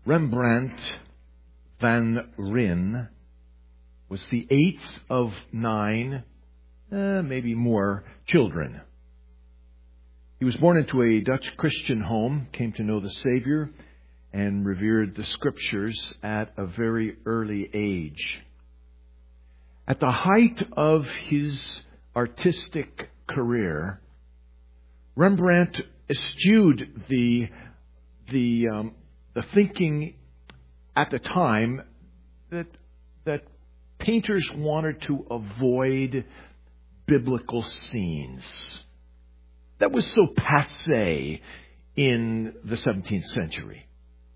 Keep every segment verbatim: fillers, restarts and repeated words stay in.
Rembrandt van Rijn was the eighth of nine, uh, maybe more, children. He was born into a Dutch Christian home, came to know the Savior, and revered the Scriptures at a very early age. At the height of his artistic career, Rembrandt eschewed the the um, the thinking at the time that that painters wanted to avoid biblical scenes. That was so passé in the seventeenth century.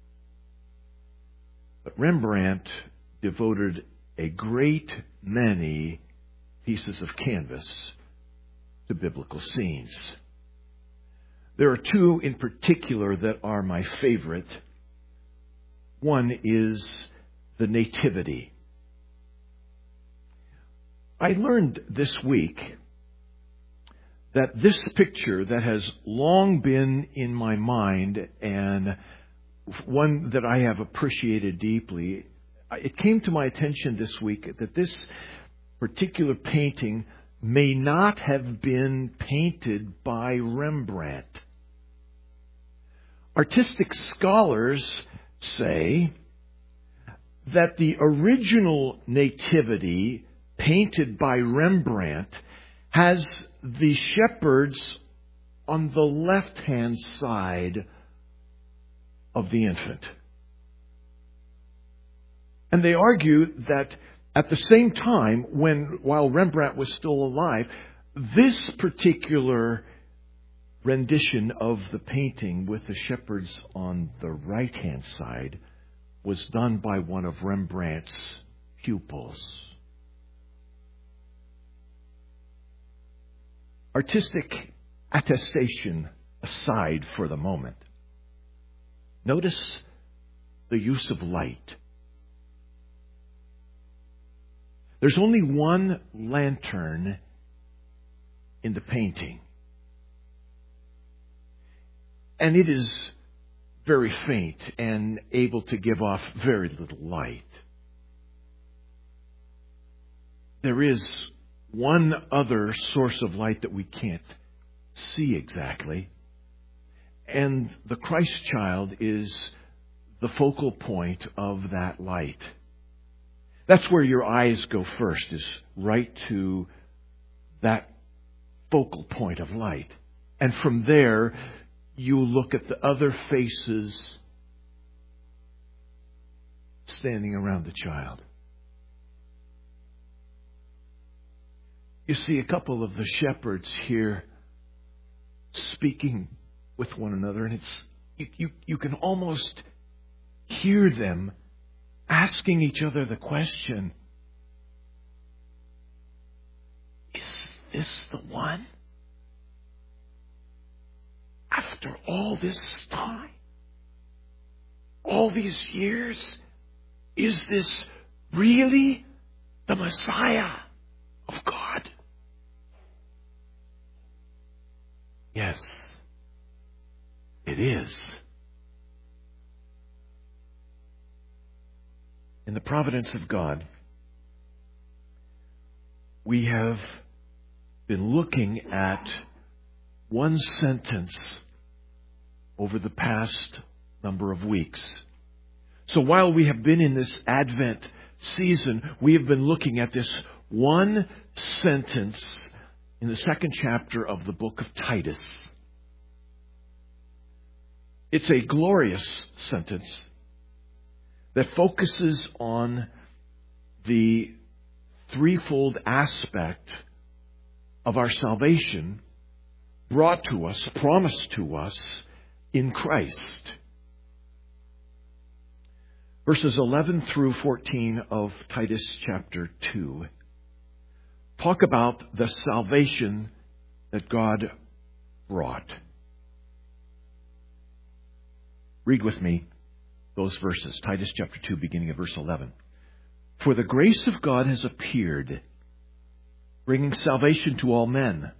But Rembrandt devoted a great many pieces of canvas to biblical scenes. There are two in particular that are my favorite. One is the Nativity. I learned this week that this picture that has long been in my mind and one that I have appreciated deeply, it came to my attention this week that this particular painting may not have been painted by Rembrandt. Artistic scholars say that the original Nativity painted by Rembrandt has the shepherds on the left-hand side of the infant. And they argue that at the same time, when while Rembrandt was still alive, this particular rendition of the painting with the shepherds on the right-hand side was done by one of Rembrandt's pupils. Artistic attestation aside for the moment, notice the use of light. There's only one lantern in the painting, and it is very faint and able to give off very little light. There is one other source of light that we can't see exactly, and the Christ child is the focal point of that light. That's where your eyes go first, is right to that focal point of light. And from there, you look at the other faces standing around the child. You see a couple of the shepherds here speaking with one another, and it's you, you, you can almost hear them asking each other the question, is this the one? After all this time, all these years, is this really the Messiah of God? Yes, it is. In the providence of God, we have been looking at one sentence over the past number of weeks. So while we have been in this Advent season, we have been looking at this one sentence in the second chapter of the book of Titus. It's a glorious sentence that focuses on the threefold aspect of our salvation brought to us, promised to us in Christ. Verses eleven through fourteen of Titus chapter two talk about the salvation that God brought. Read with me those verses. Titus chapter two, beginning at verse eleven. For the grace of God has appeared, bringing salvation to all men,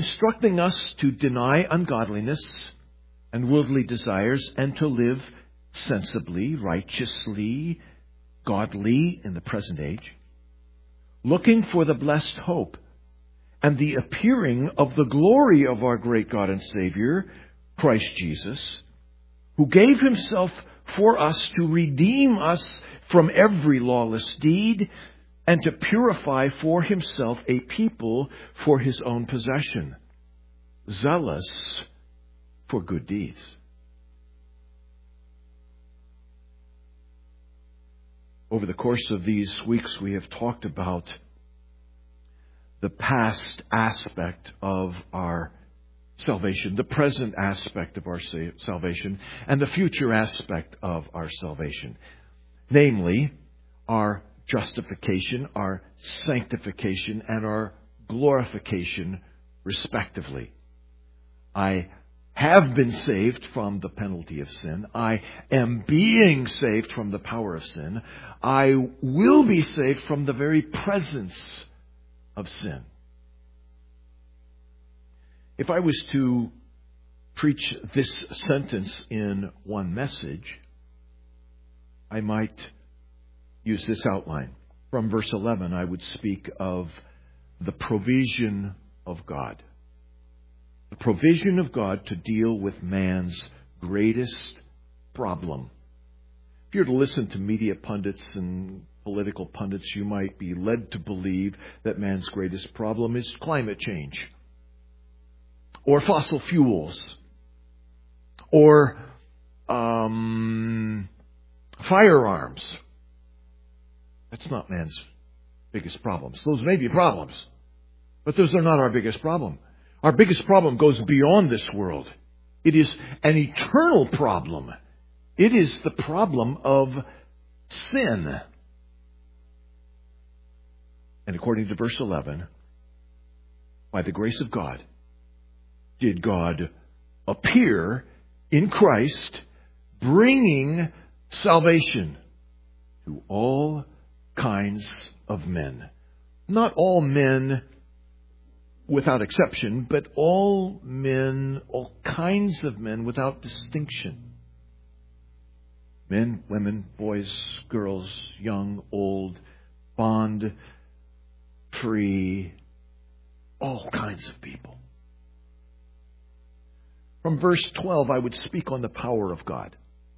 instructing us to deny ungodliness and worldly desires and to live sensibly, righteously, godly in the present age, looking for the blessed hope and the appearing of the glory of our great God and Savior, Christ Jesus, who gave himself for us to redeem us from every lawless deed and to purify for himself a people for his own possession, zealous for good deeds. Over the course of these weeks, we have talked about the past aspect of our salvation, the present aspect of our salvation, and the future aspect of our salvation. Namely, our justification, our sanctification, and our glorification, respectively. I have been saved from the penalty of sin. I am being saved from the power of sin. I will be saved from the very presence of sin. If I was to preach this sentence in one message, I might use this outline. From verse eleven, I would speak of the provision of God. The provision of God to deal with man's greatest problem. If you're to listen to media pundits and political pundits, you might be led to believe that man's greatest problem is climate change, or fossil fuels, or um, firearms. That's not man's biggest problems. Those may be problems, but those are not our biggest problem. Our biggest problem goes beyond this world. It is an eternal problem. It is the problem of sin. And according to verse eleven, by the grace of God, did God appear in Christ, bringing salvation to all kinds of men. Not all men without exception, but all men, all kinds of men without distinction. Men, women, boys, girls, young, old, bond, free, all kinds of people. From verse twelve, I would speak on the power of God.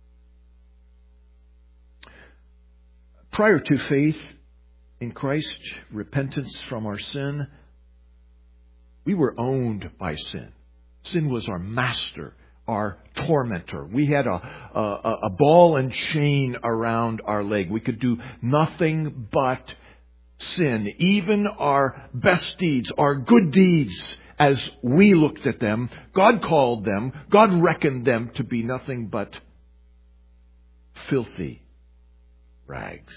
Prior to faith in Christ, repentance from our sin, we were owned by sin. Sin was our master, our tormentor. We had a, a, a ball and chain around our leg. We could do nothing but sin. Even our best deeds, our good deeds, as we looked at them, God called them, God reckoned them to be nothing but filthy rags.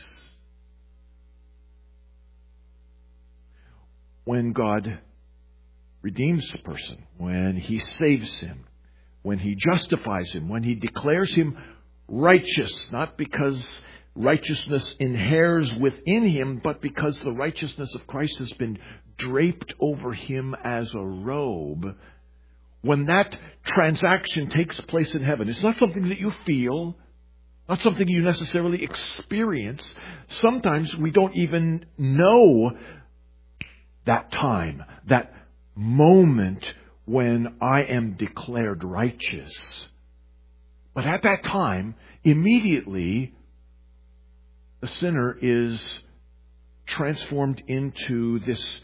When God redeems a person, when He saves him, when He justifies him, when He declares him righteous, not because righteousness inheres within him, but because the righteousness of Christ has been draped over him as a robe, when that transaction takes place in heaven, it's not something that you feel, not something you necessarily experience. Sometimes we don't even know that time, that moment when I am declared righteous. But at that time, immediately, the sinner is transformed into this,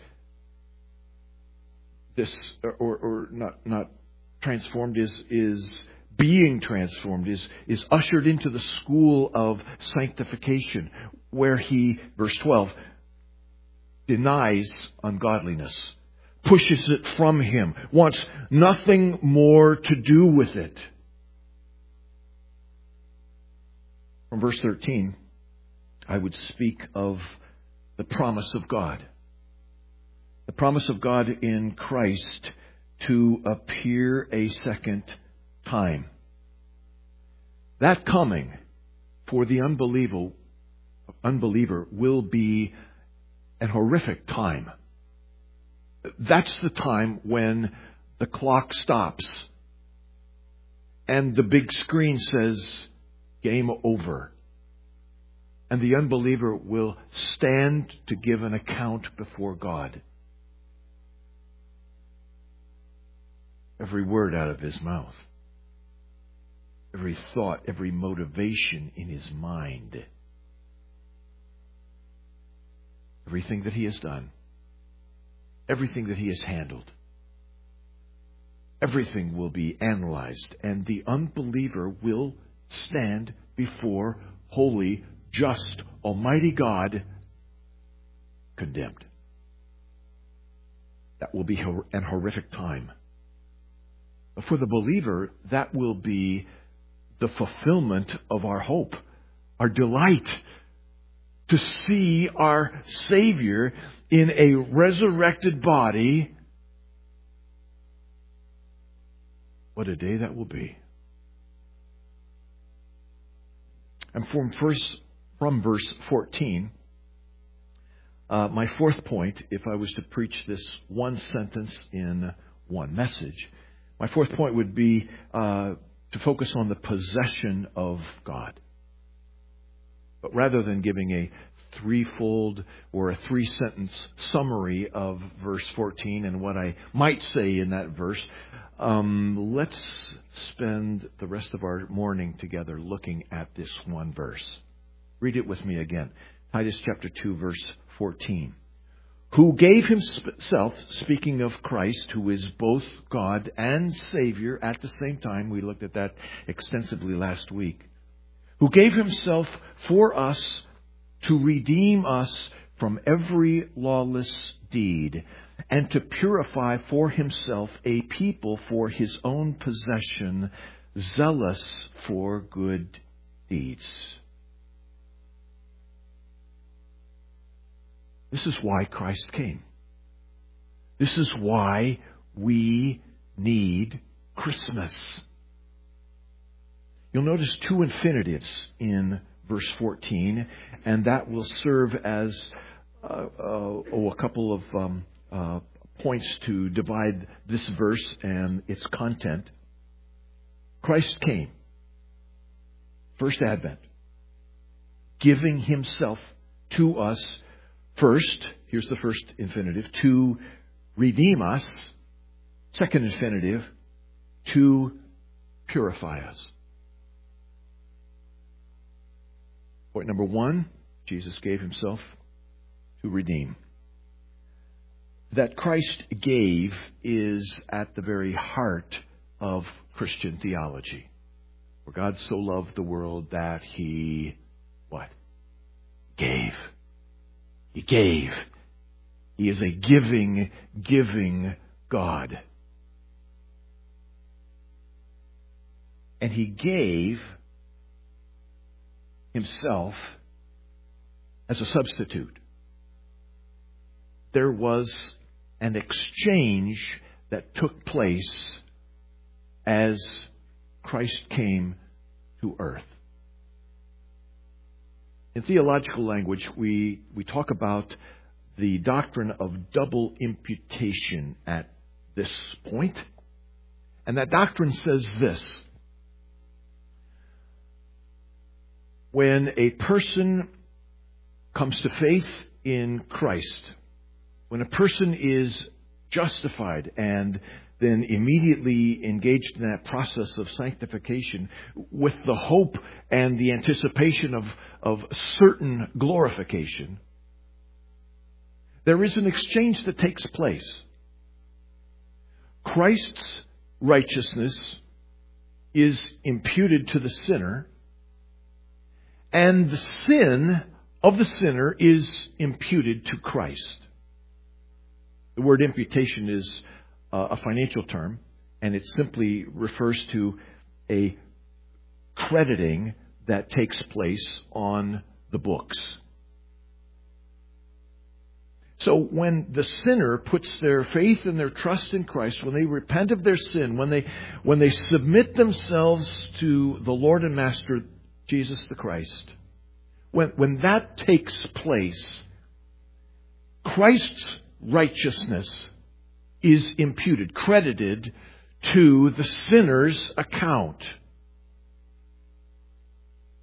this, or, or not, not transformed, is, is being transformed, is, is ushered into the school of sanctification, where he, verse twelve, denies ungodliness, pushes it from him, wants nothing more to do with it. From verse thirteen, I would speak of the promise of God. The promise of God in Christ to appear a second time. That coming for the unbeliever, unbeliever will be an horrific time. That's the time when the clock stops and the big screen says, game over. And the unbeliever will stand to give an account before God. Every word out of his mouth, every thought, every motivation in his mind, everything that he has done, everything that he has handled, everything will be analyzed, and the unbeliever will stand before holy, just, almighty God, condemned. That will be an horrific time. But for the believer, that will be the fulfillment of our hope, our delight to see our Savior in a resurrected body. What a day that will be. And from first, from verse fourteen, uh, my fourth point, if I was to preach this one sentence in one message, my fourth point would be uh, to focus on the possession of God. But rather than giving a threefold or a three-sentence summary of verse fourteen and what I might say in that verse, um, let's spend the rest of our morning together looking at this one verse. Read it with me again. Titus chapter two, verse fourteen. Who gave himself, speaking of Christ, who is both God and Savior at the same time. We looked at that extensively last week. Who gave himself for us to redeem us from every lawless deed, and to purify for himself a people for his own possession, zealous for good deeds. This is why Christ came. This is why we need Christmas. You'll notice two infinitives in verse fourteen, and that will serve as uh, uh, oh, a couple of um, uh, points to divide this verse and its content. Christ came, first advent, giving himself to us. First, here's the first infinitive, to redeem us. Second infinitive, to purify us. Point number one, Jesus gave himself to redeem. That Christ gave is at the very heart of Christian theology. For God so loved the world that he, what? Gave. He gave. He is a giving, giving God. And he gave himself as a substitute. There was an exchange that took place as Christ came to earth. In theological language, we, we talk about the doctrine of double imputation at this point. And that doctrine says this. When a person comes to faith in Christ, when a person is justified and then immediately engaged in that process of sanctification with the hope and the anticipation of, of certain glorification, there is an exchange that takes place. Christ's righteousness is imputed to the sinner, and the sin of the sinner is imputed to Christ. The word imputation is uh, a financial term, and it simply refers to a crediting that takes place on the books. So when the sinner puts their faith and their trust in Christ, when they repent of their sin, when they when they submit themselves to the Lord and Master Jesus the Christ, when when that takes place, Christ's righteousness is imputed, credited to the sinner's account.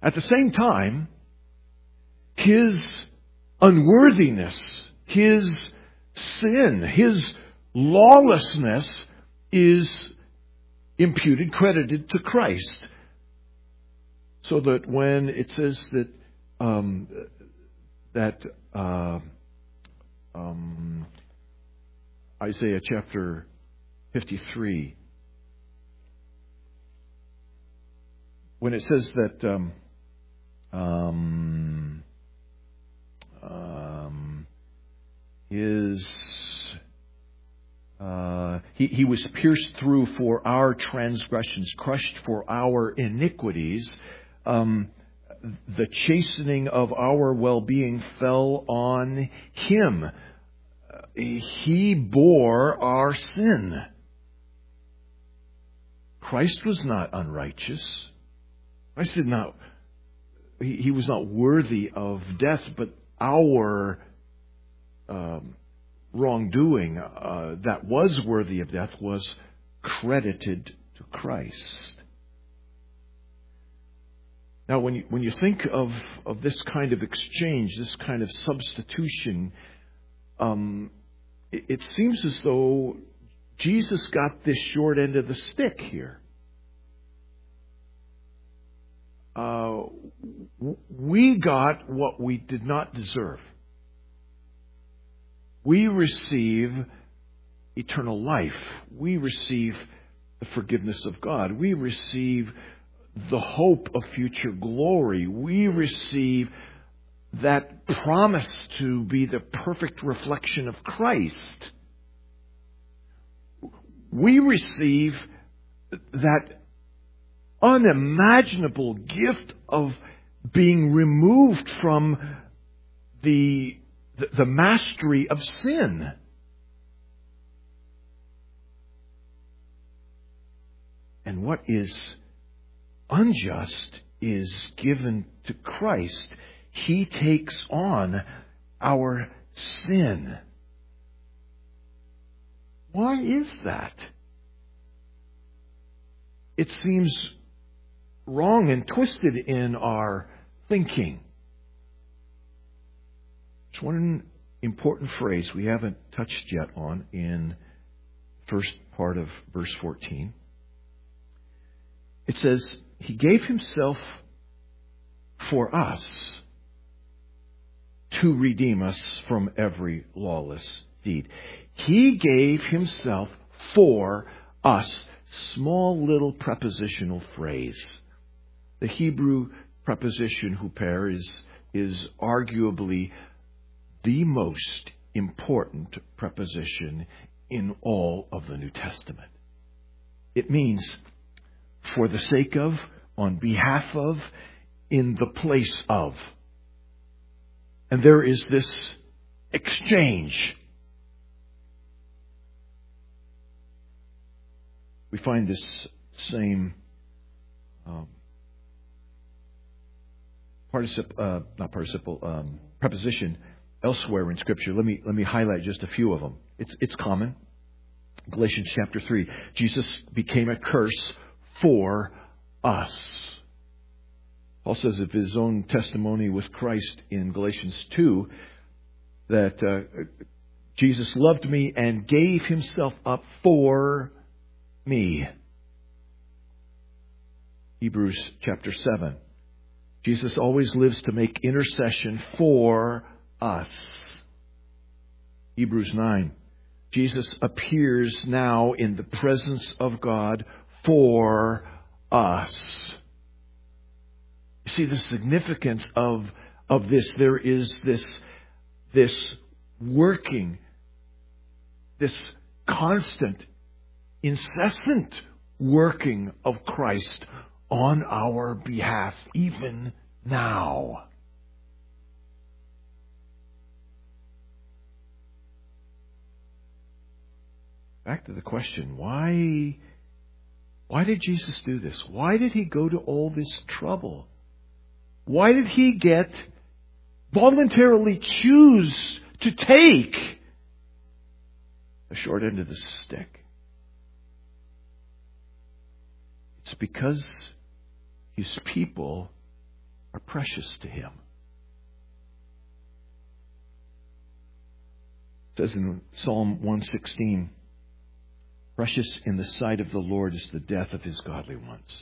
At the same time, His unworthiness, His sin, His lawlessness is imputed, credited to Christ. So that when it says that um, that uh, um, Isaiah chapter fifty-three, when it says that um, um, um, his uh, he, he was pierced through for our transgressions, crushed for our iniquities. Um, the chastening of our well-being fell on Him. He bore our sin. Christ was not unrighteous. Christ did not, he, he was not worthy of death, but our um, wrongdoing uh, that was worthy of death was credited to Christ. Now, when you, when you think of, of this kind of exchange, this kind of substitution, um, it, it seems as though Jesus got this short end of the stick here. Uh, we got what we did not deserve. We receive eternal life. We receive the forgiveness of God. We receive the hope of future glory. We receive that promise to be the perfect reflection of Christ. We receive that unimaginable gift of being removed from the, the, the mastery of sin. And what is unjust is given to Christ. He takes on our sin. Why is that? It seems wrong and twisted in our thinking. There's one important phrase we haven't touched yet on in the first part of verse fourteen. It says, He gave Himself for us to redeem us from every lawless deed. He gave Himself for us. Small little prepositional phrase. The Hebrew preposition huper is, is arguably the most important preposition in all of the New Testament. It means for the sake of, on behalf of, in the place of. And there is this exchange. We find this same um, participle, uh, not participle, um, preposition elsewhere in Scripture. Let me let me highlight just a few of them. It's it's common. Galatians chapter three. Jesus became a curse for us. Paul says of his own testimony with Christ in Galatians two that uh, Jesus loved me and gave Himself up for me. Hebrews chapter seven. Jesus always lives to make intercession for us. Hebrews nine. Jesus appears now in the presence of God for us. You see the significance of, of this. There is this, this working, this constant, incessant working of Christ on our behalf, even now. Back to the question, why, why did Jesus do this? Why did He go to all this trouble? Why did He get, voluntarily choose to take the short end of the stick? It's because His people are precious to Him. It says in Psalm one sixteen, precious in the sight of the Lord is the death of His godly ones.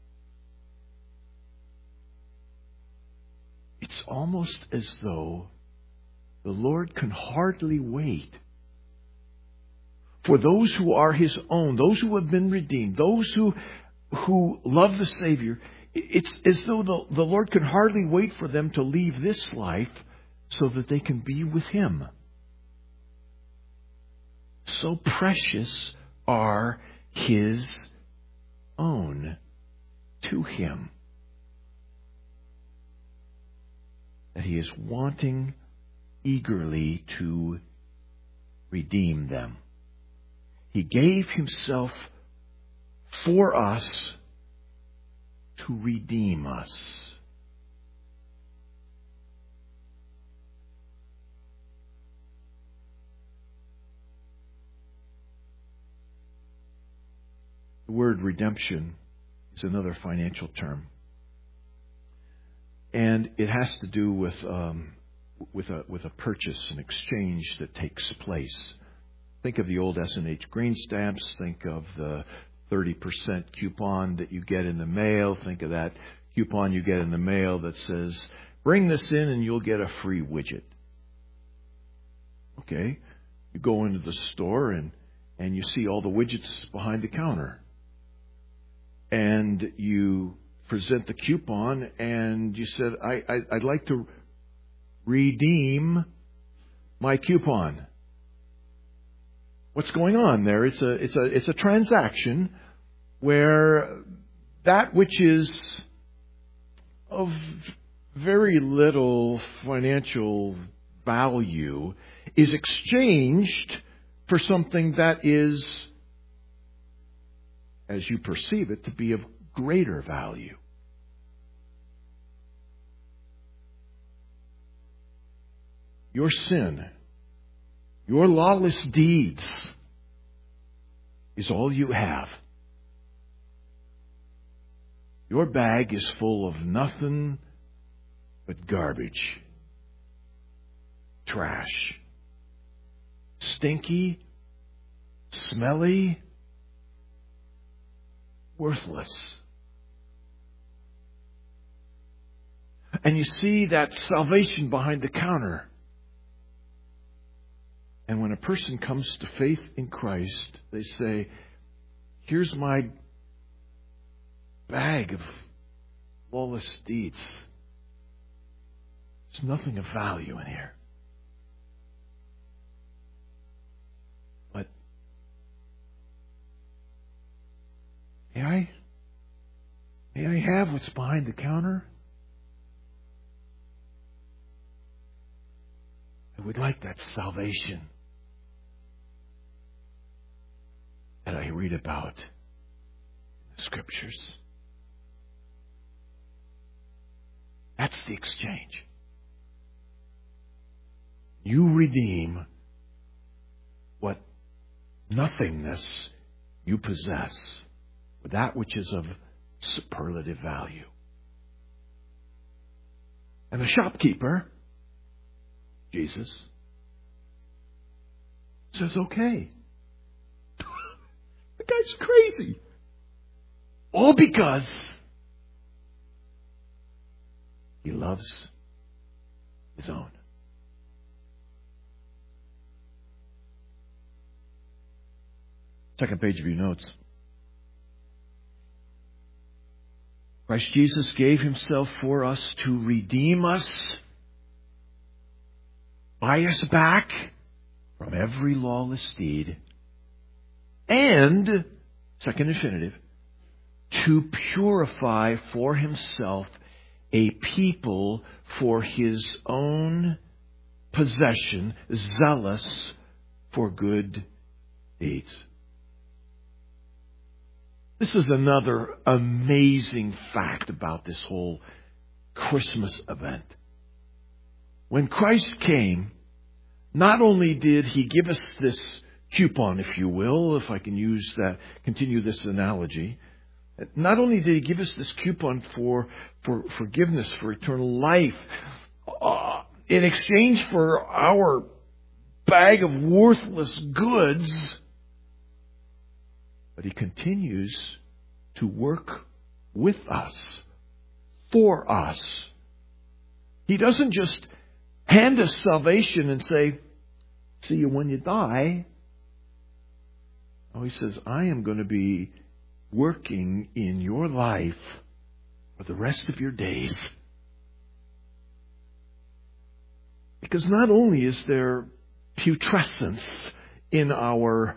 It's almost as though the Lord can hardly wait for those who are His own, those who have been redeemed, those who who love the Savior. It's as though the, the Lord can hardly wait for them to leave this life so that they can be with Him. So precious are His own to Him that He is wanting eagerly to redeem them. He gave Himself for us to redeem us. The word redemption is another financial term. And it has to do with um, with a with a purchase, an exchange that takes place. Think of the old S and H green stamps. Think of the thirty percent coupon that you get in the mail. Think of that coupon you get in the mail that says, bring this in and you'll get a free widget. Okay? You go into the store and, and you see all the widgets behind the counter. And you present the coupon and you said, I, I, I'd like to redeem my coupon. What's going on there? It's a it's a it's a transaction where that which is of very little financial value is exchanged for something that is, as you perceive it, to be of greater value. Your sin, your lawless deeds is all you have. Your bag is full of nothing but garbage, trash, stinky, smelly, worthless. And you see that salvation behind the counter. And when a person comes to faith in Christ, they say, here's my bag of lawless deeds. There's nothing of value in here. But may I, may I have what's behind the counter? I would like that salvation that I read about in the Scriptures. That's the exchange. You redeem what nothingness you possess with that which is of superlative value. And the shopkeeper, Jesus, says, okay. The guy's crazy. All because he loves his own. Second page of your notes. Christ Jesus gave Himself for us to redeem us, buy us back from every lawless deed, and, second infinitive, to purify for Himself a people for His own possession, zealous for good deeds. This is another amazing fact about this whole Christmas event. When Christ came, not only did He give us this coupon, if you will, if I can use that, continue this analogy, Not only did He give us this coupon for, for forgiveness, for eternal life, uh, in exchange for our bag of worthless goods, but He continues to work with us, for us. He doesn't just hand us salvation and say, see you when you die. Oh, He says, I am going to be working in your life for the rest of your days. Because not only is there putrescence in our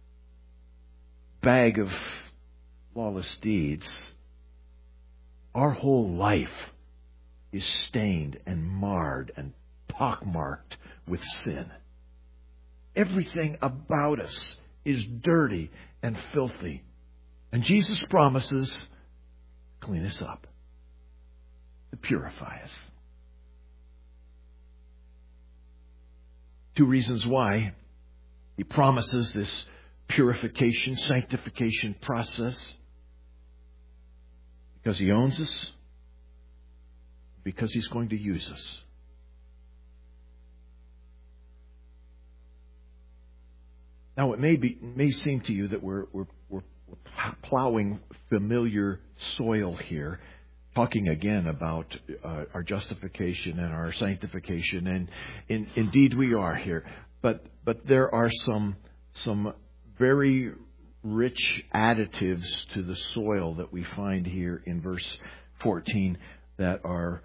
bag of lawless deeds, our whole life is stained and marred and pockmarked with sin. Everything about us is dirty and filthy. And Jesus promises to clean us up, to purify us. Two reasons why He promises this purification, sanctification process. Because He owns us, because He's going to use us. Now, it may be may seem to you that we're we're we're plowing familiar soil here, talking again about uh, our justification and our sanctification, and in, indeed we are here. But but there are some some very rich additives to the soil that we find here in verse fourteen that are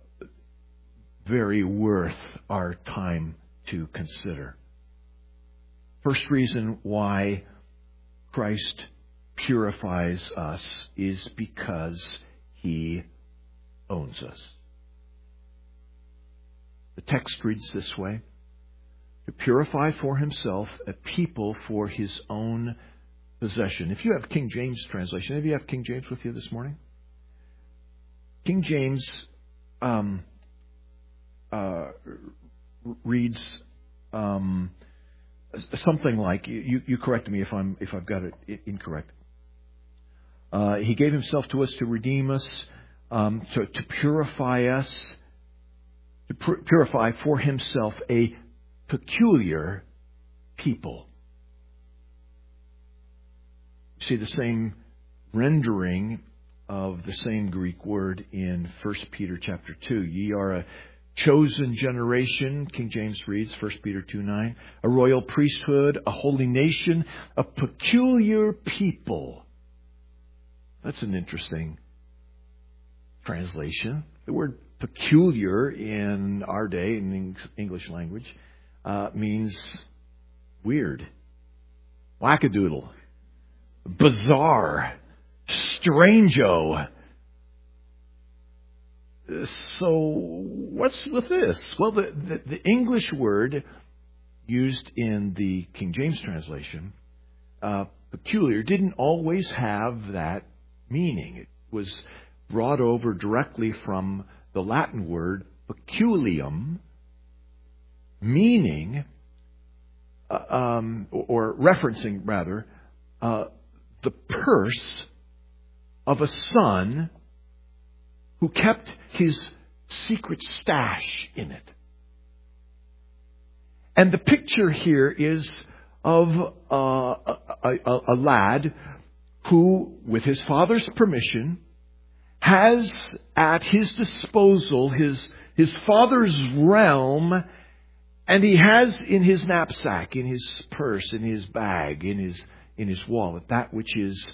very worth our time to consider. First reason why Christ purifies us is because He owns us. The text reads this way: to purify for Himself a people for His own possession. If you have King James translation, any of you have King James with you this morning? King James um, uh, reads um, something like, you, you correct me if I'm if I've got it incorrect. Uh, he gave Himself to us to redeem us, um, to, to purify us, to pur- purify for Himself a peculiar people. You see the same rendering of the same Greek word in First Peter chapter two. Ye are a chosen generation, King James reads, First Peter two nine, a royal priesthood, a holy nation, a peculiar people. That's an interesting translation. The word peculiar in our day, in English language, uh, means weird, wackadoodle, bizarre, strange-o. So what's with this? Well, the, the, the English word used in the King James translation, uh, peculiar, didn't always have that meaning. It was brought over directly from the Latin word peculium, meaning, uh, um, or referencing rather, uh, the purse of a son who kept his secret stash in it. And the picture here is of uh, a, a, a lad who, with his father's permission, has at his disposal his, his father's realm, and he has in his knapsack, in his purse, in his bag, in his, in his wallet, that which is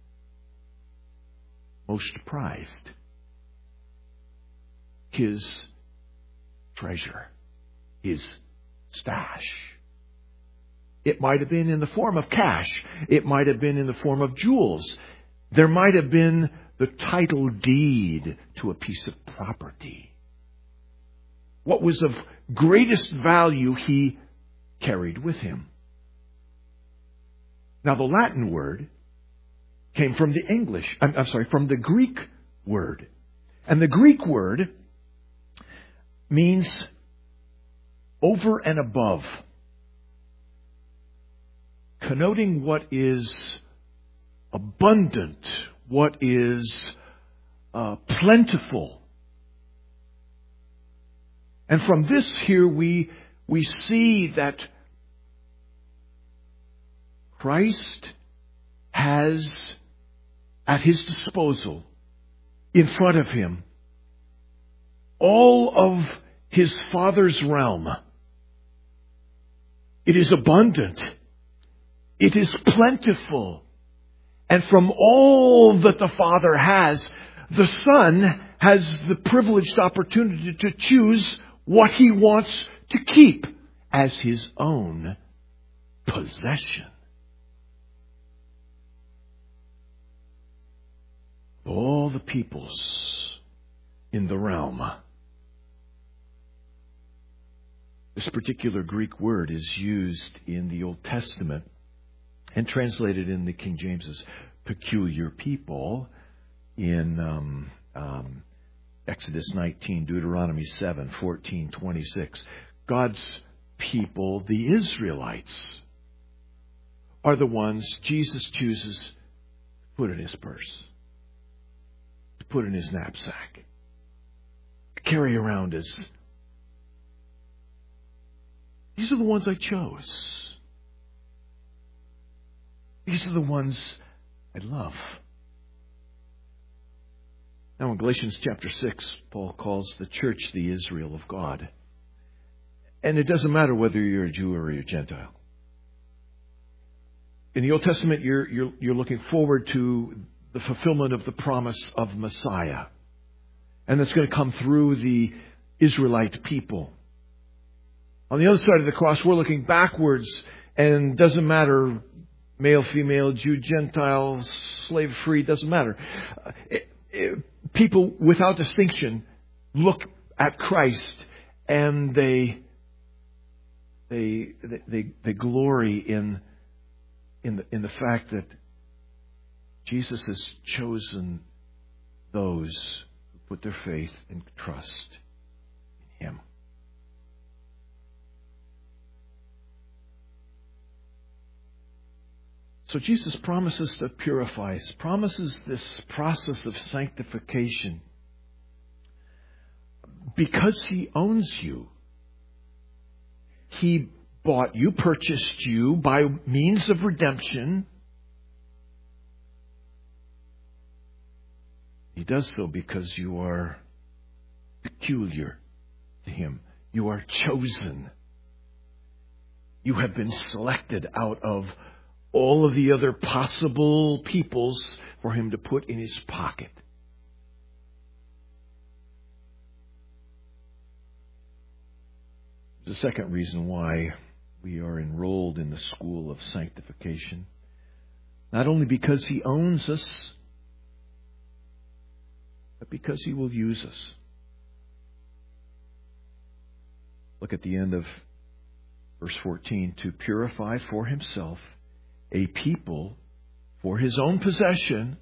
most prized. His treasure, his stash. It might have been in the form of cash. It might have been in the form of jewels. There might have been the title deed to a piece of property. What was of greatest value he carried with him. Now the Latin word came from the English, I'm, I'm sorry, from the Greek word. And the Greek word means over and above, connoting what is abundant, what is uh, plentiful. And from this here we we see that Christ has at his disposal, in front of him, all of his Father's realm. It is abundant. It is plentiful. And from all that the Father has, the Son has the privileged opportunity to choose what he wants to keep as his own possession. All the peoples in the realm. This particular Greek word is used in the Old Testament and translated in the King James as peculiar people in um, um, Exodus nineteen, Deuteronomy seven, fourteen, twenty-six. God's people, the Israelites, are the ones Jesus chooses to put in his purse, to put in his knapsack, to carry around as, these are the ones I chose. These are the ones I love. Now in Galatians chapter six, Paul calls the church the Israel of God. And it doesn't matter whether you're a Jew or you're a Gentile. In the Old Testament, you're, you're, you're looking forward to the fulfillment of the promise of Messiah. And that's going to come through the Israelite people. On the other side of the cross, we're looking backwards, and it doesn't matter, male, female, Jew, Gentile, slave free, doesn't matter. It, it, people without distinction look at Christ and they they they they glory in in the in the fact that Jesus has chosen those who put their faith and trust in him. So Jesus promises to purify us, promises this process of sanctification because he owns you. He bought you, purchased you by means of redemption. He does so because you are peculiar to him. You are chosen. You have been selected out of all of the other possible peoples for him to put in his pocket. The second reason why we are enrolled in the school of sanctification, not only because he owns us, but because he will use us. Look at the end of verse fourteen. To purify for himself a people for his own possession,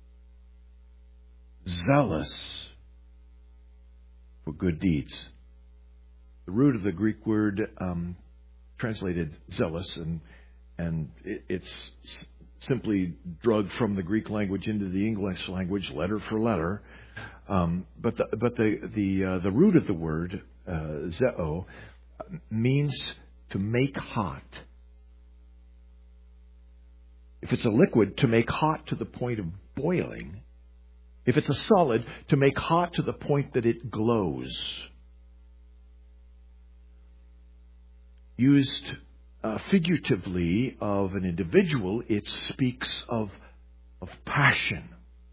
zealous for good deeds. The root of the Greek word um, translated zealous, and and it, it's simply drugged from the Greek language into the English language, letter for letter. Um, but the, but the the uh, the root of the word uh, zeo means to make hot. If it's a liquid, to make hot to the point of boiling. If it's a solid, to make hot to the point that it glows. Used uh, figuratively of an individual, it speaks of, of passion.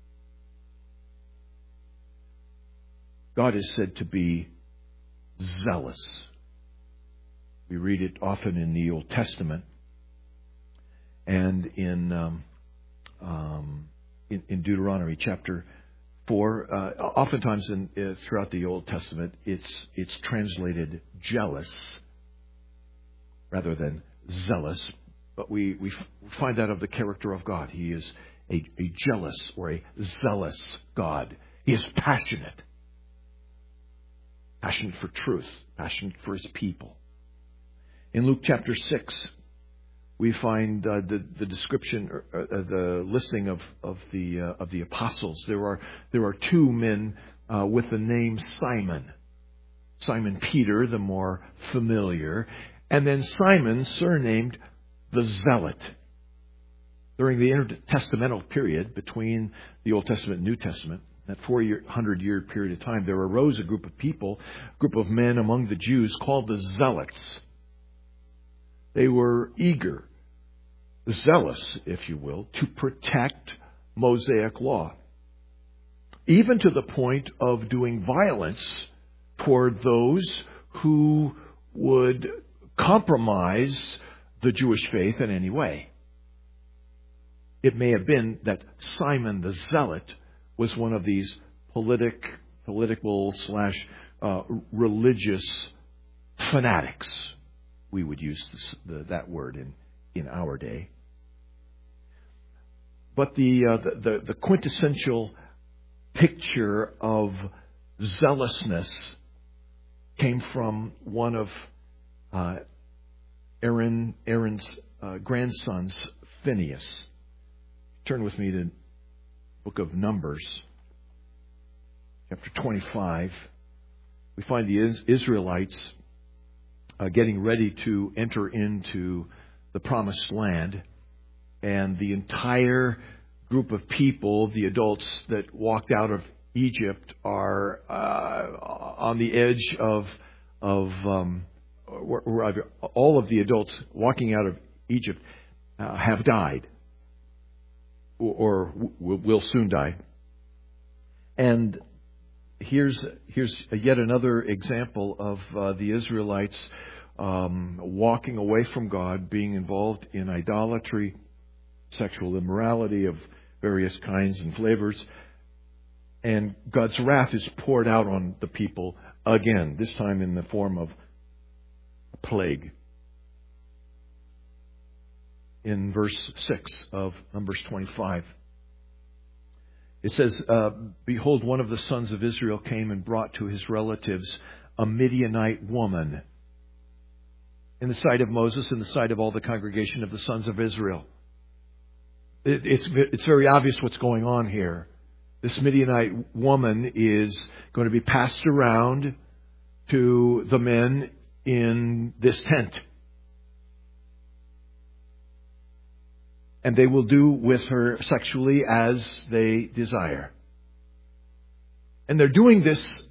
God is said to be zealous. We read it often in the Old Testament. And in, um, um, in in Deuteronomy chapter four, uh, oftentimes in, uh, throughout the Old Testament, it's it's translated jealous rather than zealous. But we we find that of the character of God. He is a, a jealous or a zealous God. He is passionate, passionate for truth, passionate for his people. In Luke chapter six, we find uh, the, the description, uh, the listing of, of the uh, of the apostles. There are there are two men uh, with the name Simon. Simon Peter, the more familiar, and then Simon, surnamed the Zealot. During the intertestamental period between the Old Testament and New Testament, that four hundred year period of time, there arose a group of people, a group of men among the Jews called the Zealots. They were eager, zealous, if you will, to protect Mosaic law, even to the point of doing violence toward those who would compromise the Jewish faith in any way. It may have been that Simon the Zealot was one of these politic, political slash uh, religious fanatics. We would use this, the, that word in, in our day. But the, uh, the, the the quintessential picture of zealousness came from one of uh, Aaron Aaron's uh, grandsons, Phinehas. Turn with me to the book of Numbers, chapter twenty-five. We find the Israelites uh, getting ready to enter into the promised land. And the entire group of people, the adults that walked out of Egypt, are uh, on the edge of of um, all of the adults walking out of Egypt uh, have died, or, or will soon die. And here's here's yet another example of uh, the Israelites um, walking away from God, being involved in idolatry, sexual immorality of various kinds and flavors. And God's wrath is poured out on the people again, this time in the form of a plague. In verse six of Numbers twenty-five, it says, uh, Behold, one of the sons of Israel came and brought to his relatives a Midianite woman in the sight of Moses, in the sight of all the congregation of the sons of Israel. It, it's, it's very obvious what's going on here. This Midianite woman is going to be passed around to the men in this tent. And they will do with her sexually as they desire. And they're doing this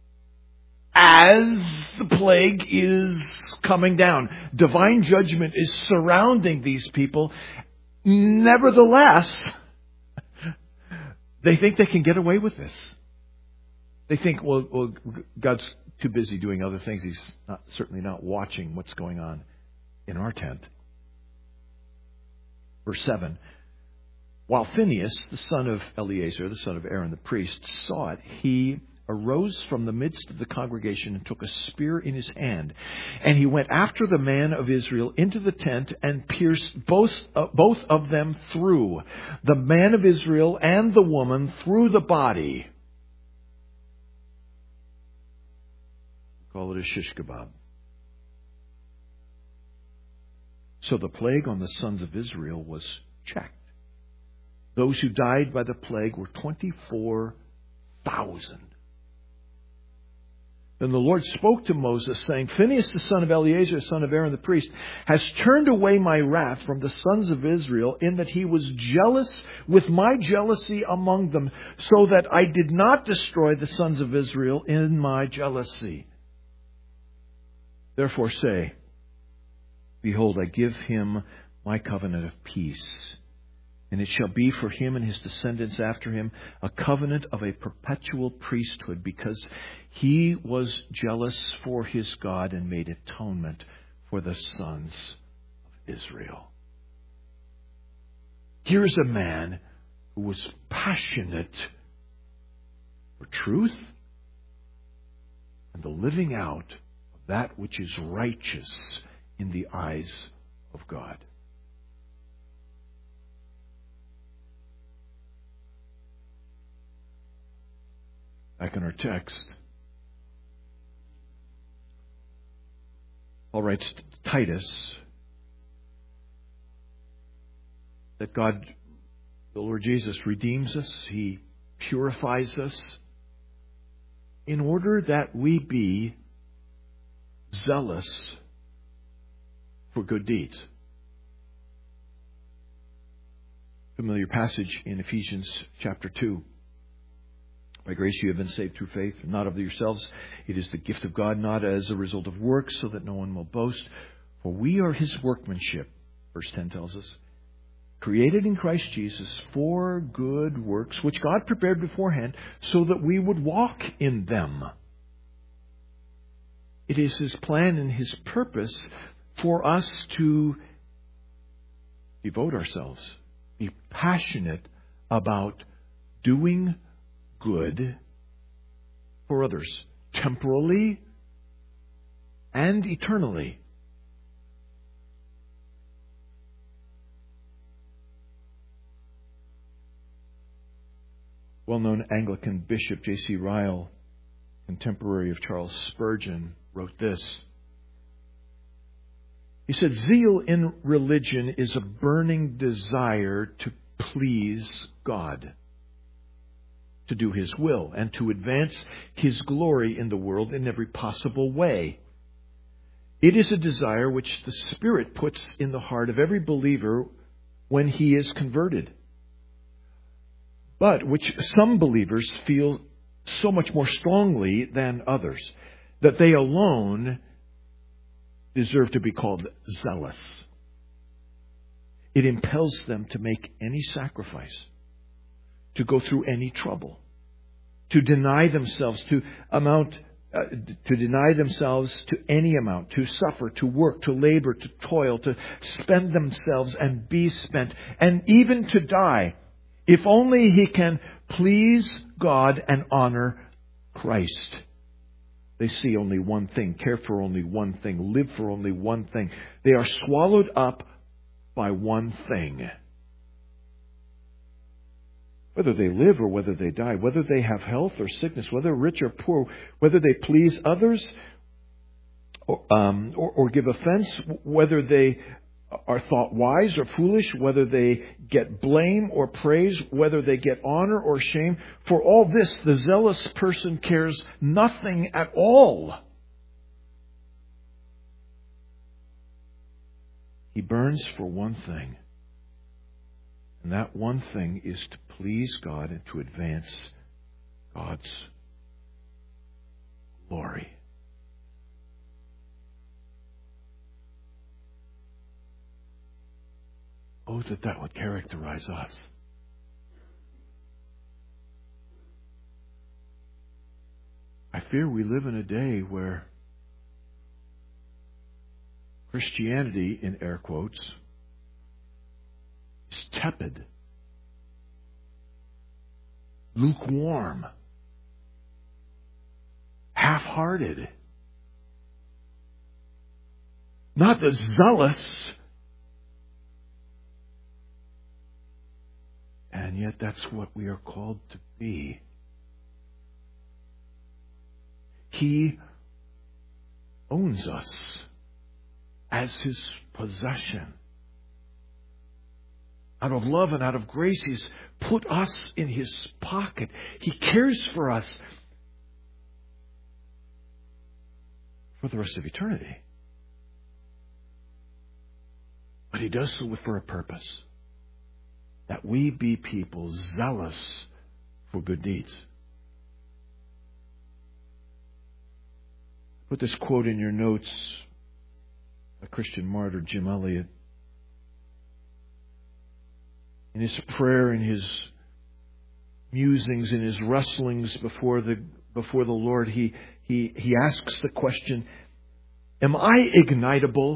as the plague is coming down. Divine judgment is surrounding these people. Nevertheless, they think they can get away with this. They think, well, well, God's too busy doing other things. He's not, certainly not watching what's going on in our tent. Verse seven, while Phinehas, the son of Eleazar, the son of Aaron the priest, saw it, he arose from the midst of the congregation and took a spear in his hand. And he went after the man of Israel into the tent and pierced both, uh, both of them through, the man of Israel and the woman, through the body. We call it a shish kebab. So the plague on the sons of Israel was checked. Those who died by the plague were twenty-four thousand. Then the Lord spoke to Moses, saying, Phinehas, the son of Eleazar, son of Aaron the priest, has turned away my wrath from the sons of Israel, in that he was jealous with my jealousy among them, so that I did not destroy the sons of Israel in my jealousy. Therefore say, Behold, I give him my covenant of peace. And it shall be for him and his descendants after him a covenant of a perpetual priesthood, because he was jealous for his God and made atonement for the sons of Israel. Here is a man who was passionate for truth and the living out of that which is righteous in the eyes of God. Back in our text, Paul writes to Titus, that God, the Lord Jesus, redeems us. He purifies us in order that we be zealous for good deeds. Familiar passage in Ephesians chapter two. By grace you have been saved through faith, not of yourselves. It is the gift of God, not as a result of works, so that no one will boast. For we are His workmanship, verse ten tells us, created in Christ Jesus for good works, which God prepared beforehand so that we would walk in them. It is His plan and His purpose for us to devote ourselves, be passionate about doing good for others, temporally and eternally. Well-known Anglican Bishop J C Ryle, contemporary of Charles Spurgeon, wrote this. He said, "Zeal in religion is a burning desire to please God, to do His will, and to advance His glory in the world in every possible way. It is a desire which the Spirit puts in the heart of every believer when he is converted, but which some believers feel so much more strongly than others, that they alone deserve to be called zealous. It impels them to make any sacrifice, to go through any trouble, to deny themselves, to amount, uh, to deny themselves to any amount, to suffer, to work, to labor, to toil, to spend themselves and be spent, and even to die, if only he can please God and honor Christ. They see only one thing, care for only one thing, live for only one thing. They are swallowed up by one thing. Whether they live or whether they die, whether they have health or sickness, whether rich or poor, whether they please others or, um, or, or give offense, whether they are thought wise or foolish, whether they get blame or praise, whether they get honor or shame. For all this, the zealous person cares nothing at all. He burns for one thing, and that one thing is to please God and to advance God's glory. Oh, that that would characterize us. I fear we live in a day where Christianity, in air quotes, is tepid, lukewarm, half-hearted. Not the zealous. And yet that's what we are called to be. He owns us as His possession. Out of love and out of grace, He's put us in His pocket. He cares for us for the rest of eternity. But He does so for a purpose. That we be people zealous for good deeds. Put this quote in your notes. A Christian martyr, Jim Elliot, in his prayer, in his musings, in his wrestlings before the before the Lord, he he he asks the question, "Am I ignitable?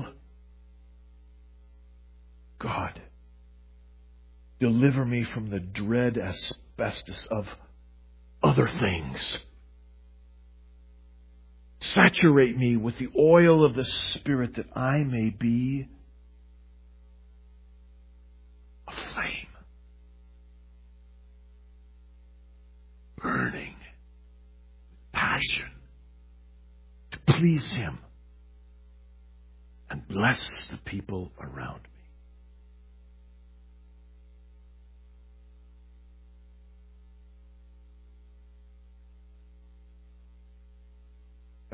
God, deliver me from the dread asbestos of other things. Saturate me with the oil of the Spirit that I may be a flame, burning with passion to please Him and bless the people around me."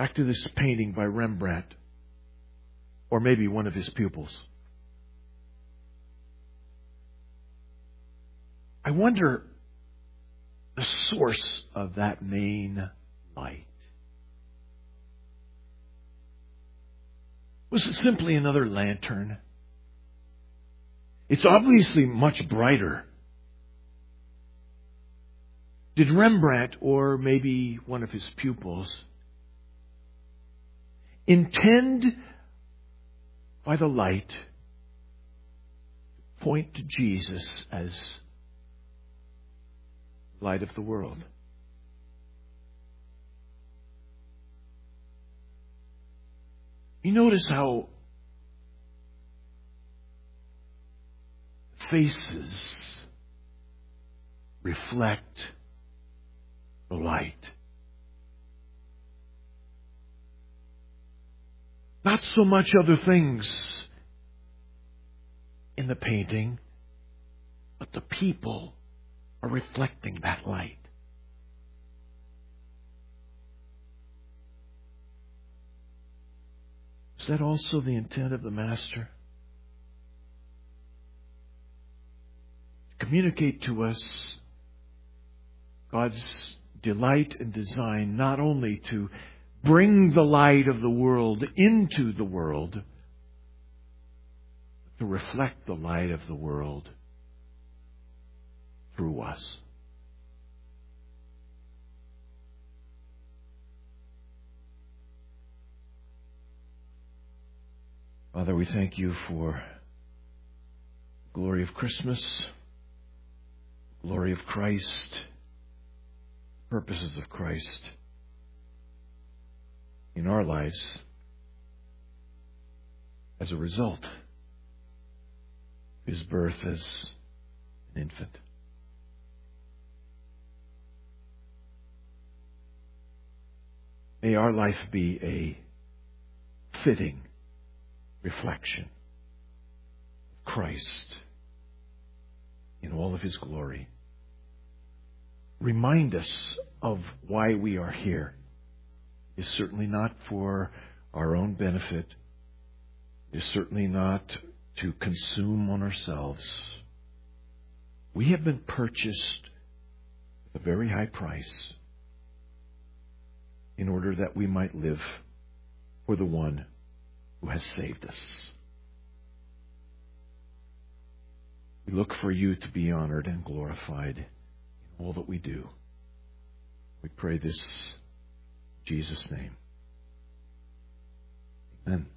Back to this painting by Rembrandt, or maybe one of his pupils. I wonder the source of that main light. Was it simply another lantern? It's obviously much brighter. Did Rembrandt, or maybe one of his pupils, intend by the light to point to Jesus as light of the world? You notice how faces reflect the light. Not so much other things in the painting, but the people are reflecting that light. Is that also the intent of the Master? To communicate to us God's delight and design, not only to bring the light of the world into the world, but to reflect the light of the world through us. Father, we thank you for the glory of Christmas, the glory of Christ, purposes of Christ in our lives as a result of his birth as an infant. May our life be a fitting reflection of Christ in all of his glory. Remind us of why we are here. It's certainly not for our own benefit. It's certainly not to consume on ourselves. We have been purchased with a very high price in order that we might live for the one who has saved us. We look for you to be honored and glorified in all that we do. We pray this in Jesus' name. Amen.